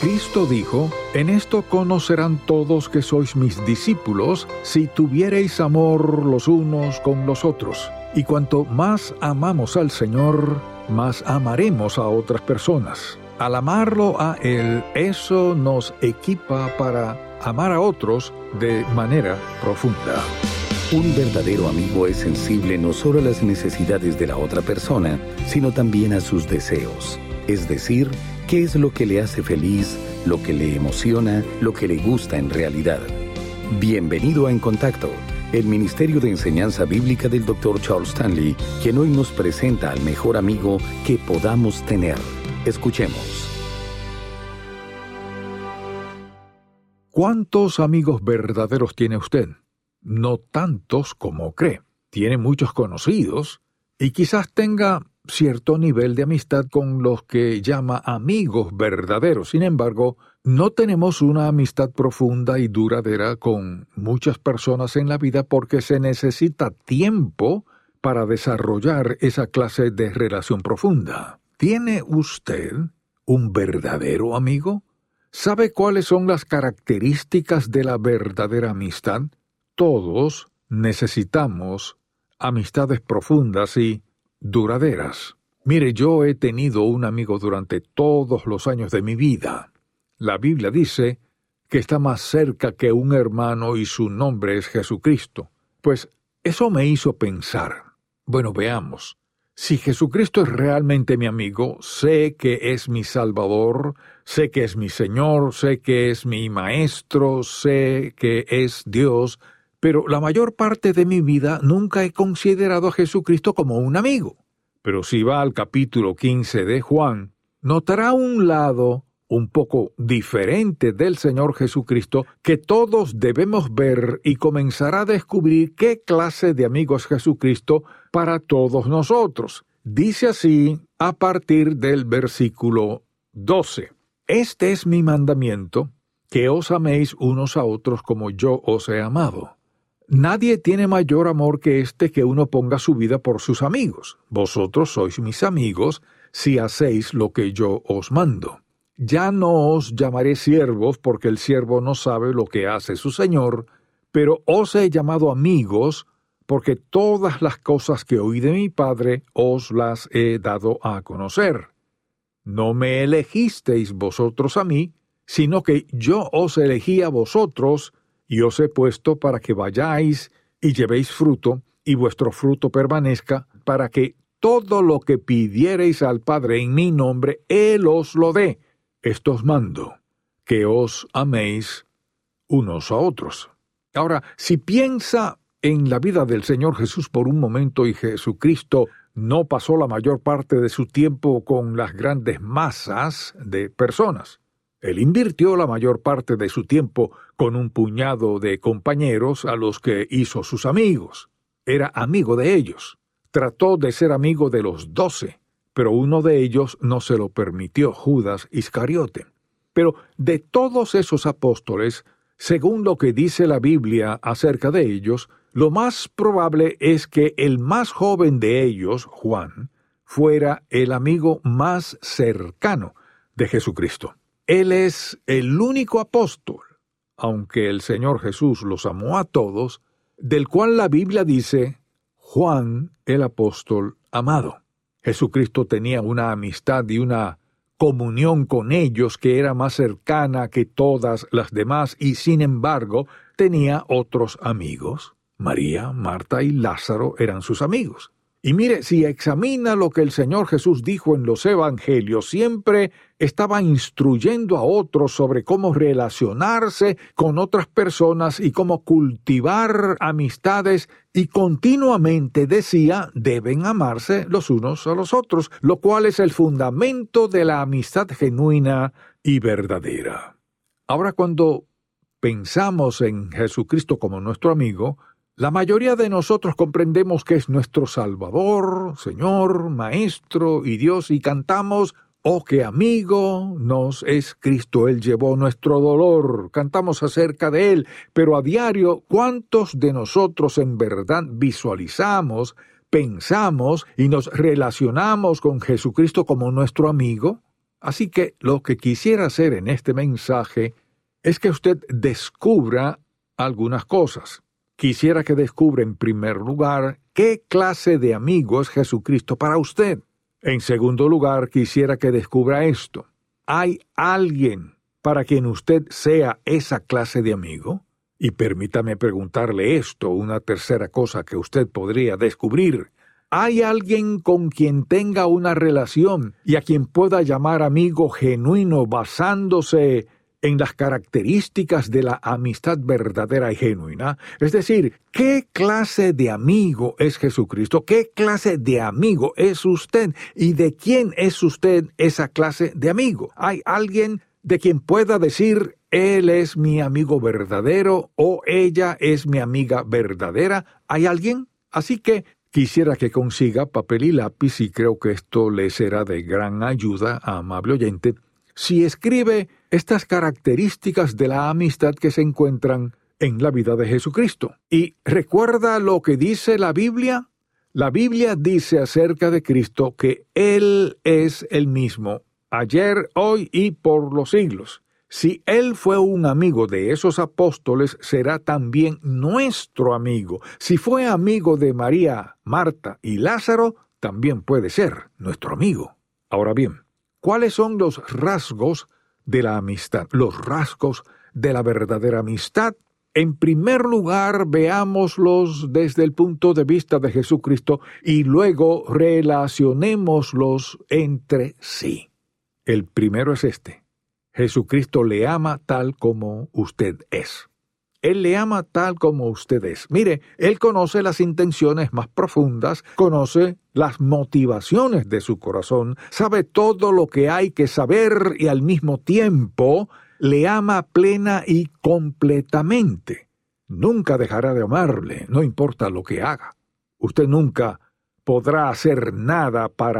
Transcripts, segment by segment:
Cristo dijo: «En esto conocerán todos que sois mis discípulos, si tuviereis amor los unos con los otros». Y cuanto más amamos al Señor, más amaremos a otras personas. Al amarlo a Él, eso nos equipa para amar a otros de manera profunda. Un verdadero amigo es sensible no solo a las necesidades de la otra persona, sino también a sus deseos. Es decir, qué es lo que le hace feliz, lo que le emociona, lo que le gusta en realidad. Bienvenido a En Contacto, el Ministerio de Enseñanza Bíblica del Dr. Charles Stanley, quien hoy nos presenta al mejor amigo que podamos tener. Escuchemos. ¿Cuántos amigos verdaderos tiene usted? No tantos como cree. Tiene muchos conocidos y quizás tenga cierto nivel de amistad con los que llama amigos verdaderos. Sin embargo, no tenemos una amistad profunda y duradera con muchas personas en la vida porque se necesita tiempo para desarrollar esa clase de relación profunda. ¿Tiene usted un verdadero amigo? ¿Sabe cuáles son las características de la verdadera amistad? Todos necesitamos amistades profundas y duraderas. Mire, yo he tenido un amigo durante todos los años de mi vida. La Biblia dice que está más cerca que un hermano y su nombre es Jesucristo. Pues eso me hizo pensar. Bueno, veamos. Si Jesucristo es realmente mi amigo, sé que es mi Salvador, sé que es mi Señor, sé que es mi Maestro, sé que es Dios, pero la mayor parte de mi vida nunca he considerado a Jesucristo como un amigo. Pero si va al capítulo 15 de Juan, notará un lado un poco diferente del Señor Jesucristo que todos debemos ver y comenzará a descubrir qué clase de amigo es Jesucristo para todos nosotros. Dice así a partir del versículo 12. Este es mi mandamiento, que os améis unos a otros como yo os he amado. Nadie tiene mayor amor que este, que uno ponga su vida por sus amigos. Vosotros sois mis amigos si hacéis lo que yo os mando. Ya no os llamaré siervos, porque el siervo no sabe lo que hace su señor, pero os he llamado amigos, porque todas las cosas que oí de mi Padre os las he dado a conocer. No me elegisteis vosotros a mí, sino que yo os elegí a vosotros, y os he puesto para que vayáis y llevéis fruto, y vuestro fruto permanezca, para que todo lo que pidiereis al Padre en mi nombre, Él os lo dé. Esto os mando, que os améis unos a otros. Ahora, si piensa en la vida del Señor Jesús por un momento, y Jesucristo no pasó la mayor parte de su tiempo con las grandes masas de personas. Él invirtió la mayor parte de su tiempo con un puñado de compañeros a los que hizo sus amigos. Era amigo de ellos. Trató de ser amigo de los 12, pero uno de ellos no se lo permitió, Judas Iscariote. Pero de todos esos apóstoles, según lo que dice la Biblia acerca de ellos, lo más probable es que el más joven de ellos, Juan, fuera el amigo más cercano de Jesucristo. Él es el único apóstol, aunque el Señor Jesús los amó a todos, del cual la Biblia dice, Juan el apóstol amado. Jesucristo tenía una amistad y una comunión con ellos que era más cercana que todas las demás, y sin embargo tenía otros amigos. María, Marta y Lázaro eran sus amigos. Y mire, si examina lo que el Señor Jesús dijo en los evangelios, siempre estaba instruyendo a otros sobre cómo relacionarse con otras personas y cómo cultivar amistades, y continuamente decía, deben amarse los unos a los otros, lo cual es el fundamento de la amistad genuina y verdadera. Ahora, cuando pensamos en Jesucristo como nuestro amigo, la mayoría de nosotros comprendemos que es nuestro Salvador, Señor, Maestro y Dios, y cantamos, oh, qué amigo nos es Cristo, Él llevó nuestro dolor, cantamos acerca de Él, pero a diario, ¿cuántos de nosotros en verdad visualizamos, pensamos y nos relacionamos con Jesucristo como nuestro amigo? Así que lo que quisiera hacer en este mensaje es que usted descubra algunas cosas. Quisiera que descubra en primer lugar qué clase de amigo es Jesucristo para usted. En segundo lugar, quisiera que descubra esto. ¿Hay alguien para quien usted sea esa clase de amigo? Y permítame preguntarle esto, una tercera cosa que usted podría descubrir. ¿Hay alguien con quien tenga una relación y a quien pueda llamar amigo genuino basándose en las características de la amistad verdadera y genuina? Es decir, ¿qué clase de amigo es Jesucristo? ¿Qué clase de amigo es usted? ¿Y de quién es usted esa clase de amigo? ¿Hay alguien de quien pueda decir, él es mi amigo verdadero o ella es mi amiga verdadera? ¿Hay alguien? Así que quisiera que consiga papel y lápiz, y creo que esto le será de gran ayuda, amable oyente, si escribe estas características de la amistad que se encuentran en la vida de Jesucristo. ¿Y recuerda lo que dice la Biblia? La Biblia dice acerca de Cristo que Él es el mismo, ayer, hoy y por los siglos. Si Él fue un amigo de esos apóstoles, será también nuestro amigo. Si fue amigo de María, Marta y Lázaro, también puede ser nuestro amigo. Ahora bien, ¿cuáles son los rasgos de la amistad? Los rasgos de la verdadera amistad. En primer lugar, veámoslos desde el punto de vista de Jesucristo y luego relacionémoslos entre sí. El primero es este. Jesucristo le ama tal como usted es. Él le ama tal como usted es. Mire, Él conoce las intenciones más profundas, conoce las motivaciones de su corazón, sabe todo lo que hay que saber y al mismo tiempo le ama plena y completamente. Nunca dejará de amarle, no importa lo que haga. Usted nunca podrá hacer nada para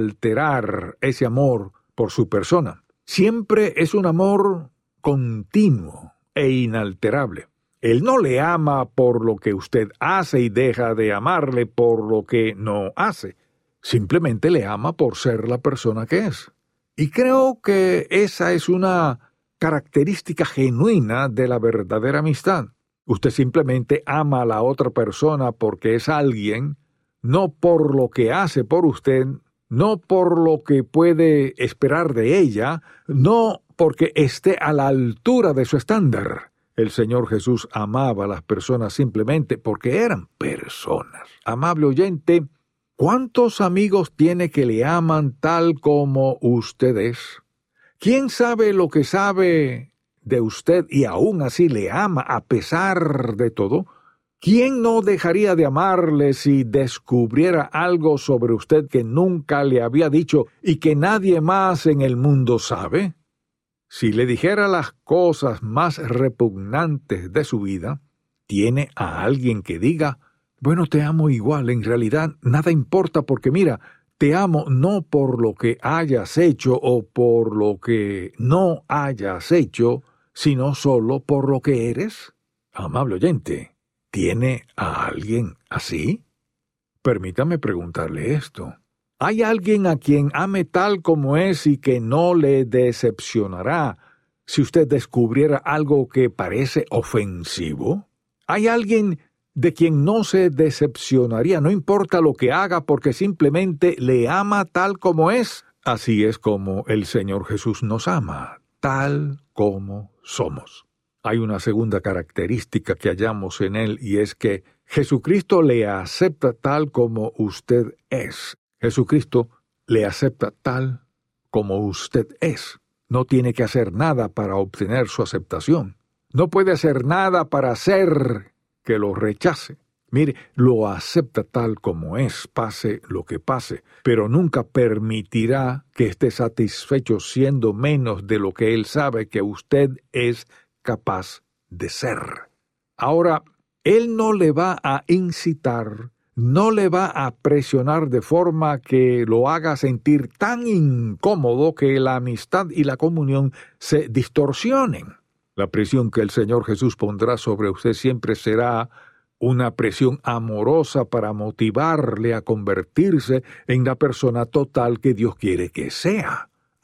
alterar ese amor por su persona. Siempre es un amor continuo e inalterable. Él no le ama por lo que usted hace y deja de amarle por lo que no hace. Simplemente le ama por ser la persona que es. Y creo que esa es una característica genuina de la verdadera amistad. Usted simplemente ama a la otra persona porque es alguien, no por lo que hace por usted, no por lo que puede esperar de ella, no porque esté a la altura de su estándar. El Señor Jesús amaba a las personas simplemente porque eran personas. Amable oyente, ¿cuántos amigos tiene que le aman tal como usted es? ¿Quién sabe lo que sabe de usted y aún así le ama a pesar de todo? ¿Quién no dejaría de amarle si descubriera algo sobre usted que nunca le había dicho y que nadie más en el mundo sabe? Si le dijera las cosas más repugnantes de su vida, ¿tiene a alguien que diga, bueno, te amo igual, en realidad nada importa porque mira, te amo no por lo que hayas hecho o por lo que no hayas hecho, sino solo por lo que eres? Amable oyente, ¿tiene a alguien así? Permítame preguntarle esto. ¿Hay alguien a quien ame tal como es y que no le decepcionará si usted descubriera algo que parece ofensivo? ¿Hay alguien de quien no se decepcionaría, no importa lo que haga, porque simplemente le ama tal como es? Así es como el Señor Jesús nos ama, tal como somos. Hay una segunda característica que hallamos en Él y es que Jesucristo le acepta tal como usted es. Jesucristo le acepta tal como usted es. No tiene que hacer nada para obtener su aceptación. No puede hacer nada para hacer que lo rechace. Mire, lo acepta tal como es, pase lo que pase, pero nunca permitirá que esté satisfecho siendo menos de lo que Él sabe que usted es capaz de ser. Ahora, Él no le va a incitar, no le va a presionar de forma que lo haga sentir tan incómodo que la amistad y la comunión se distorsionen. La presión que el Señor Jesús pondrá sobre usted siempre será una presión amorosa para motivarle a convertirse en la persona total que Dios quiere que sea.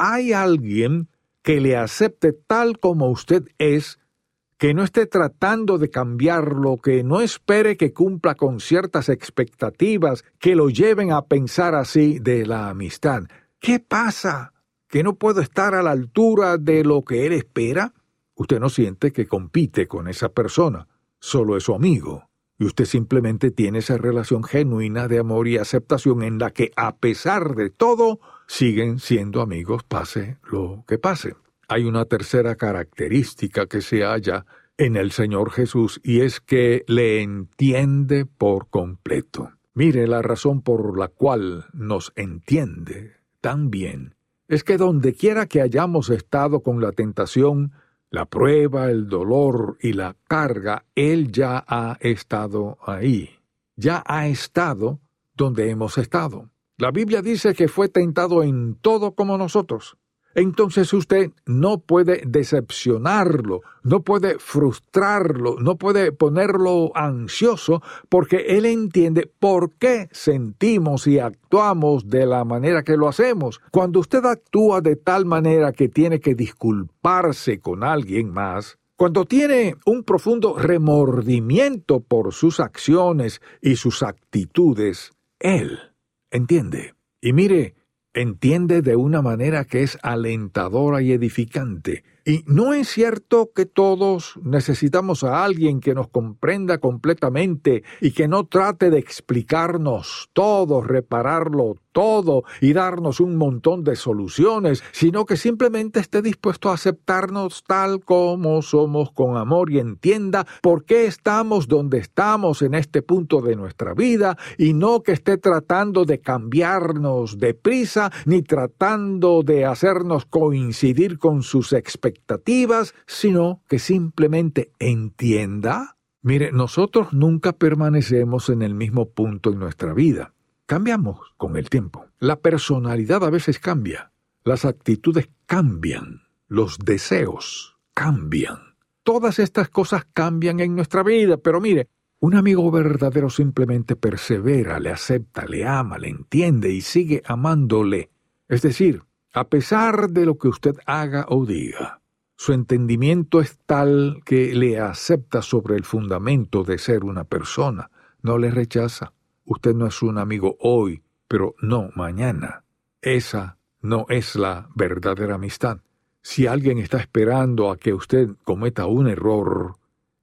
hay alguien que le acepte tal como usted es, que no esté tratando de cambiarlo, que no espere que cumpla con ciertas expectativas que lo lleven a pensar así de la amistad. ¿Qué pasa? ¿Que no puedo estar a la altura de lo que él espera? Usted no siente que compite con esa persona, solo es su amigo. Y usted simplemente tiene esa relación genuina de amor y aceptación en la que, a pesar de todo, siguen siendo amigos, pase lo que pase. Hay una tercera característica que se halla en el Señor Jesús, y es que le entiende por completo. Mire, la razón por la cual nos entiende tan bien es que donde quiera que hayamos estado con la tentación, la prueba, el dolor y la carga, Él ya ha estado ahí. Ya ha estado donde hemos estado. La Biblia dice que fue tentado en todo como nosotros. Entonces usted no puede decepcionarlo, no puede frustrarlo, no puede ponerlo ansioso, porque Él entiende por qué sentimos y actuamos de la manera que lo hacemos. Cuando usted actúa de tal manera que tiene que disculparse con alguien más, cuando tiene un profundo remordimiento por sus acciones y sus actitudes, Él entiende. Y mire, entiende de una manera que es alentadora y edificante. Y no es cierto que todos necesitamos a alguien que nos comprenda completamente y que no trate de explicarnos todo, repararlo todo y darnos un montón de soluciones, sino que simplemente esté dispuesto a aceptarnos tal como somos con amor y entienda por qué estamos donde estamos en este punto de nuestra vida, y no que esté tratando de cambiarnos deprisa ni tratando de hacernos coincidir con sus expectativas, sino que simplemente entienda. Mire, nosotros nunca permanecemos en el mismo punto en nuestra vida. Cambiamos con el tiempo. La personalidad a veces cambia. Las actitudes cambian. Los deseos cambian. Todas estas cosas cambian en nuestra vida, pero mire, un amigo verdadero simplemente persevera, le acepta, le ama, le entiende y sigue amándole. Es decir, a pesar de lo que usted haga o diga, su entendimiento es tal que le acepta sobre el fundamento de ser una persona, no le rechaza. Usted no es un amigo hoy, pero no mañana. Esa no es la verdadera amistad. Si alguien está esperando a que usted cometa un error,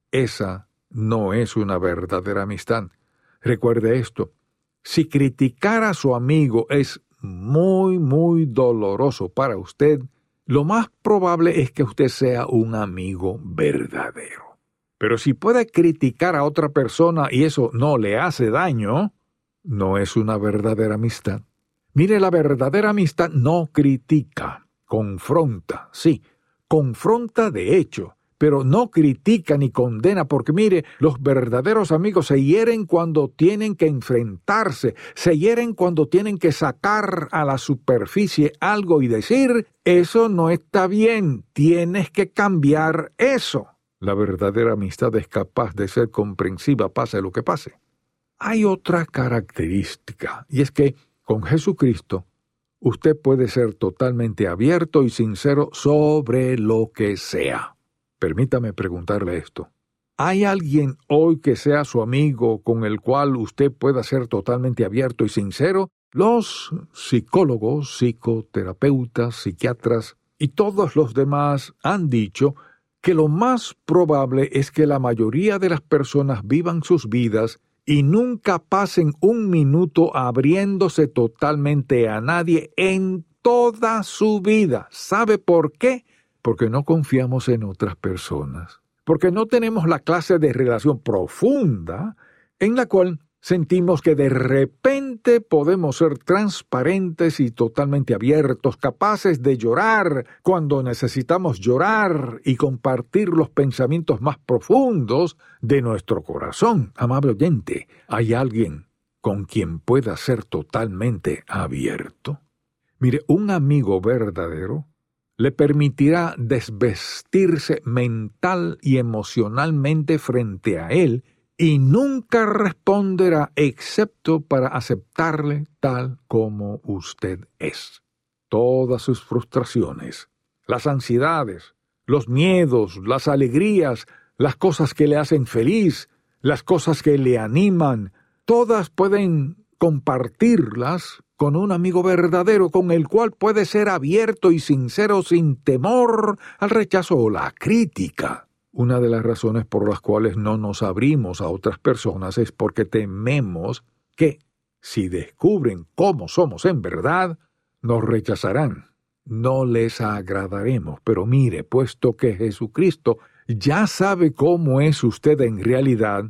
esa no es una verdadera amistad. Recuerde esto, si criticar a su amigo es muy doloroso para usted, lo más probable es que usted sea un amigo verdadero. Pero si puede criticar a otra persona y eso no le hace daño, no es una verdadera amistad. Mire, la verdadera amistad no critica, confronta, sí, confronta de hecho, pero no critica ni condena, porque mire, los verdaderos amigos se hieren cuando tienen que enfrentarse, se hieren cuando tienen que sacar a la superficie algo y decir, eso no está bien, tienes que cambiar eso. La verdadera amistad es capaz de ser comprensiva, pase lo que pase. Hay otra característica, y es que con Jesucristo usted puede ser totalmente abierto y sincero sobre lo que sea. Permítame preguntarle esto. ¿Hay alguien hoy que sea su amigo con el cual usted pueda ser totalmente abierto y sincero? Los psicólogos, psicoterapeutas, psiquiatras y todos los demás han dicho que lo más probable es que la mayoría de las personas vivan sus vidas y nunca pasen un minuto abriéndose totalmente a nadie en toda su vida. ¿Sabe por qué? Porque no confiamos en otras personas. Porque no tenemos la clase de relación profunda en la cual sentimos que de repente podemos ser transparentes y totalmente abiertos, capaces de llorar cuando necesitamos llorar y compartir los pensamientos más profundos de nuestro corazón. Amable oyente, ¿hay alguien con quien pueda ser totalmente abierto? Mire, un amigo verdadero le permitirá desvestirse mental y emocionalmente frente a él y nunca responderá excepto para aceptarle tal como usted es. todas sus frustraciones, las ansiedades, los miedos, las alegrías, las cosas que le hacen feliz, las cosas que le animan, todas pueden compartirlas con un amigo verdadero con el cual puede ser abierto y sincero sin temor al rechazo o la crítica. Una de las razones por las cuales no nos abrimos a otras personas es porque tememos que, si descubren cómo somos en verdad, nos rechazarán. No les agradaremos. Pero mire, puesto que Jesucristo ya sabe cómo es usted en realidad,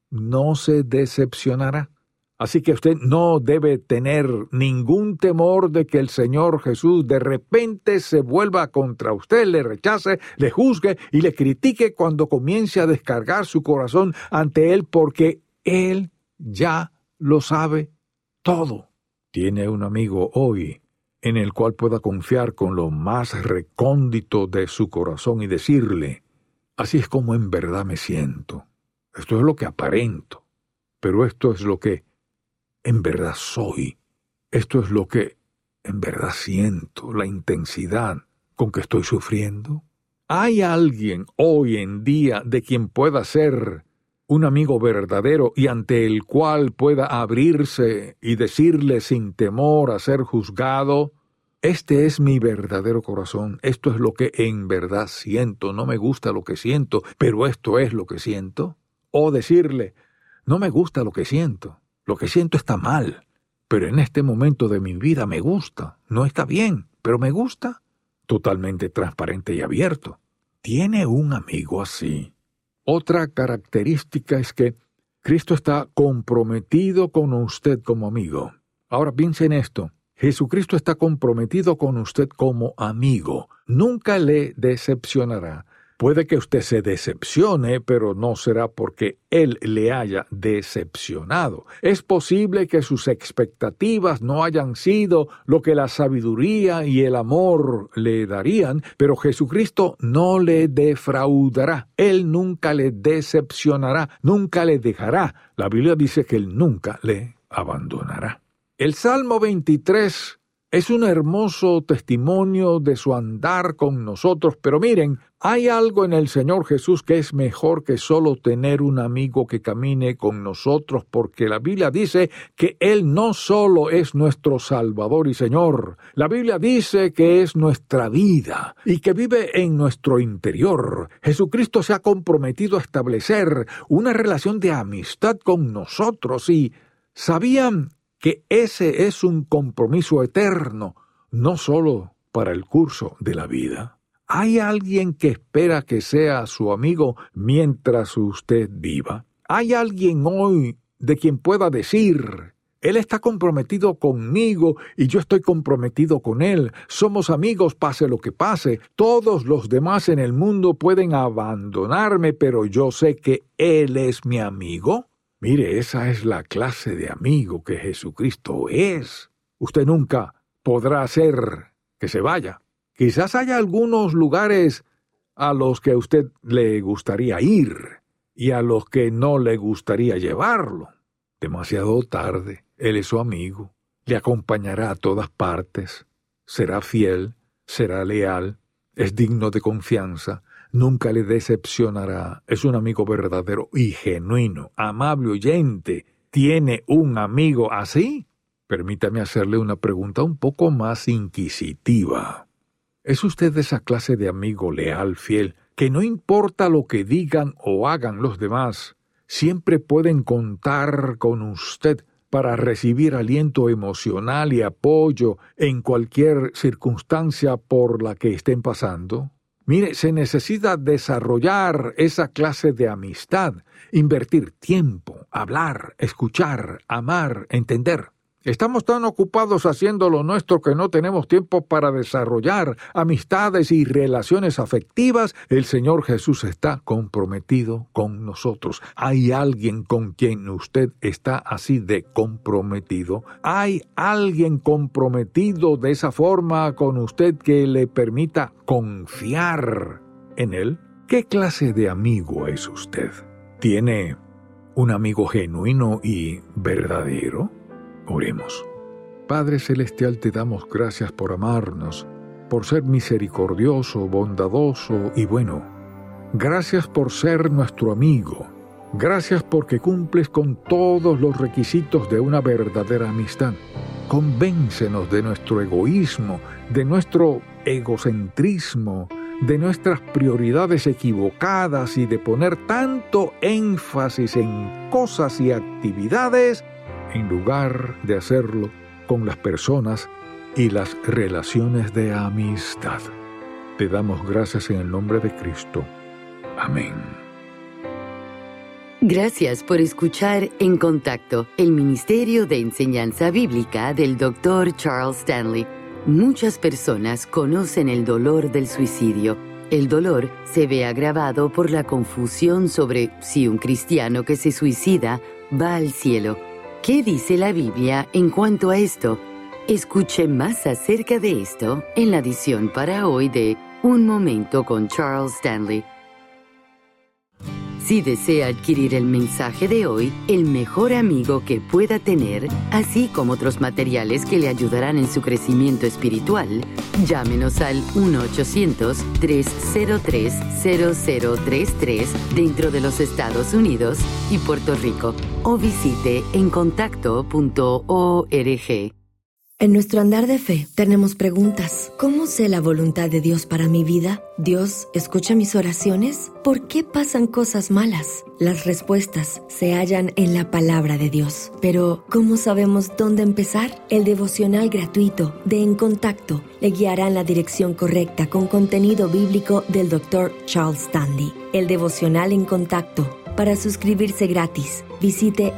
no se decepcionará. Así que usted no debe tener ningún temor de que el Señor Jesús de repente se vuelva contra usted, le rechace, le juzgue y le critique cuando comience a descargar su corazón ante Él, porque Él ya lo sabe todo. Tiene un amigo hoy en el cual pueda confiar con lo más recóndito de su corazón y decirle: así es como en verdad me siento. Esto es lo que aparento, pero esto es lo que en verdad soy. Esto es lo que en verdad siento, la intensidad con que estoy sufriendo. ¿Hay alguien hoy en día de quien pueda ser un amigo verdadero y ante el cual pueda abrirse y decirle sin temor a ser juzgado: este es mi verdadero corazón, esto es lo que en verdad siento, no me gusta lo que siento, pero esto es lo que siento? O decirle: no me gusta lo que siento está mal, pero en este momento de mi vida me gusta, no está bien, pero me gusta. Totalmente transparente y abierto. ¿Tiene un amigo así? Otra característica es que Cristo está comprometido con usted como amigo. Ahora piense en esto. Jesucristo está comprometido con usted como amigo. Nunca le decepcionará. Puede que usted se decepcione, pero no será porque Él le haya decepcionado. Es posible que sus expectativas no hayan sido lo que la sabiduría y el amor le darían, pero Jesucristo no le defraudará. Él nunca le decepcionará, nunca le dejará. La Biblia dice que Él nunca le abandonará. El Salmo 23 es un hermoso testimonio de su andar con nosotros, pero miren, hay algo en el Señor Jesús que es mejor que solo tener un amigo que camine con nosotros, porque la Biblia dice que Él no solo es nuestro Salvador y Señor, la Biblia dice que es nuestra vida y que vive en nuestro interior. Jesucristo se ha comprometido a establecer una relación de amistad con nosotros y ¿sabían que ese es un compromiso eterno, no solo para el curso de la vida? ¿Hay alguien que espera que sea su amigo mientras usted viva? ¿Hay alguien hoy de quien pueda decir: Él está comprometido conmigo y yo estoy comprometido con Él? Somos amigos pase lo que pase. Todos los demás en el mundo pueden abandonarme, pero yo sé que Él es mi amigo. Mire, esa es la clase de amigo que Jesucristo es. Usted nunca podrá hacer que se vaya. Quizás haya algunos lugares a los que a usted le gustaría ir y a los que no le gustaría llevarlo. Demasiado tarde, Él es su amigo. Le acompañará a todas partes. Será fiel, será leal, es digno de confianza. Nunca le decepcionará. Es un amigo verdadero y genuino. Amable oyente, ¿tiene un amigo así? Permítame hacerle una pregunta un poco más inquisitiva. ¿Es usted de esa clase de amigo leal, fiel, que no importa lo que digan o hagan los demás, siempre pueden contar con usted para recibir aliento emocional y apoyo en cualquier circunstancia por la que estén pasando? Mire, se necesita desarrollar esa clase de amistad, invertir tiempo, hablar, escuchar, amar, entender. Estamos tan ocupados haciendo lo nuestro que no tenemos tiempo para desarrollar amistades y relaciones afectivas. El Señor Jesús está comprometido con nosotros. ¿Hay alguien con quien usted está así de comprometido? ¿Hay alguien comprometido de esa forma con usted que le permita confiar en Él? ¿Qué clase de amigo es usted? ¿Tiene un amigo genuino y verdadero? Oremos. Padre Celestial, te damos gracias por amarnos, por ser misericordioso, bondadoso y bueno. Gracias por ser nuestro amigo. Gracias porque cumples con todos los requisitos de una verdadera amistad. Convéncenos de nuestro egoísmo, de nuestro egocentrismo, de nuestras prioridades equivocadas y de poner tanto énfasis en cosas y actividades en lugar de hacerlo con las personas y las relaciones de amistad. Te damos gracias en el nombre de Cristo. Amén. Gracias por escuchar En Contacto, el Ministerio de Enseñanza Bíblica del Dr. Charles Stanley. Muchas personas conocen el dolor del suicidio. El dolor se ve agravado por la confusión sobre si un cristiano que se suicida va al cielo. ¿Qué dice la Biblia en cuanto a esto? Escuche más acerca de esto en la edición para hoy de Un Momento con Charles Stanley. Si desea adquirir el mensaje de hoy, el mejor amigo que pueda tener, así como otros materiales que le ayudarán en su crecimiento espiritual, llámenos al 1-800-303-0033 dentro de los Estados Unidos y Puerto Rico, o visite encontacto.org. En nuestro andar de fe tenemos preguntas. ¿Cómo sé la voluntad de Dios para mi vida? ¿Dios escucha mis oraciones? ¿Por qué pasan cosas malas? Las respuestas se hallan en la palabra de Dios. Pero, ¿cómo sabemos dónde empezar? El devocional gratuito de En Contacto le guiará en la dirección correcta con contenido bíblico del Dr. Charles Stanley. El devocional En Contacto. Para suscribirse gratis, visite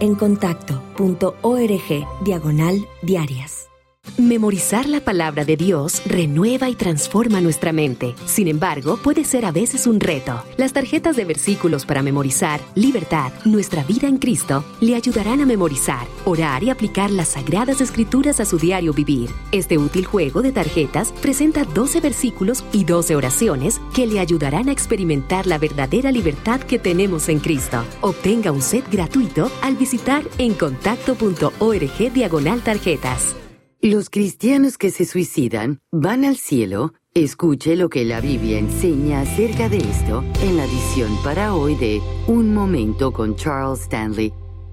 encontacto.org/diarias. Memorizar la palabra de Dios renueva y transforma nuestra mente. Sin embargo, puede ser a veces un reto. Las tarjetas de versículos para memorizar, Libertad, Nuestra Vida en Cristo, le ayudarán a memorizar, orar y aplicar las Sagradas Escrituras a su diario vivir. Este útil juego de tarjetas presenta 12 versículos y 12 oraciones que le ayudarán a experimentar la verdadera libertad que tenemos en Cristo. Obtenga un set gratuito al visitar encontacto.org/tarjetas. Los cristianos que se suicidan van al cielo. Escuche lo que la Biblia enseña acerca de esto en la edición para hoy de Un Momento con Charles Stanley.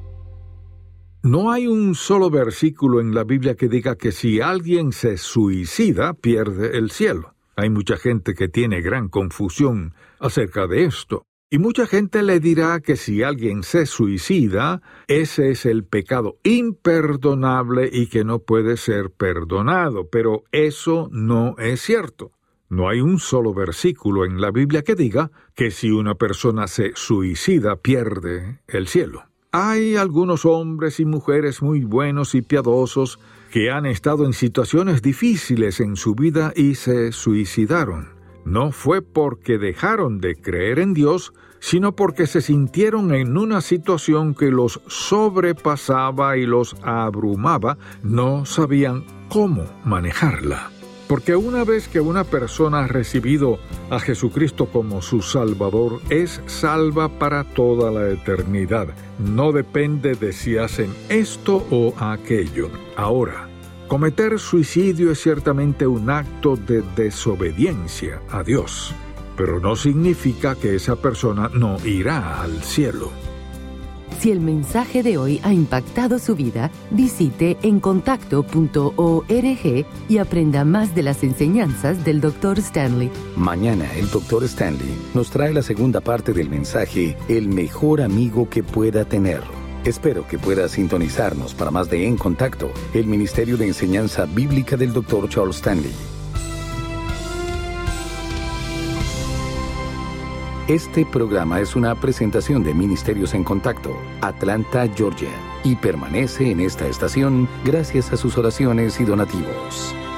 No hay un solo versículo en la Biblia que diga que si alguien se suicida, pierde el cielo. Hay mucha gente que tiene gran confusión acerca de esto. Y mucha gente le dirá que si alguien se suicida, ese es el pecado imperdonable y que no puede ser perdonado. Pero eso no es cierto. No hay un solo versículo en la Biblia que diga que si una persona se suicida, pierde el cielo. Hay algunos hombres y mujeres muy buenos y piadosos que han estado en situaciones difíciles en su vida y se suicidaron. No fue porque dejaron de creer en Dios, sino porque se sintieron en una situación que los sobrepasaba y los abrumaba, no sabían cómo manejarla. Porque una vez que una persona ha recibido a Jesucristo como su Salvador, es salva para toda la eternidad. No depende de si hacen esto o aquello. Ahora, cometer suicidio es ciertamente un acto de desobediencia a Dios, pero no significa que esa persona no irá al cielo. Si el mensaje de hoy ha impactado su vida, visite encontacto.org y aprenda más de las enseñanzas del Dr. Stanley. Mañana el Dr. Stanley nos trae la segunda parte del mensaje, El mejor amigo que pueda tener. Espero que pueda sintonizarnos para más de En Contacto, el Ministerio de Enseñanza Bíblica del Dr. Charles Stanley. Este programa es una presentación de Ministerios en Contacto, Atlanta, Georgia, y permanece en esta estación gracias a sus oraciones y donativos.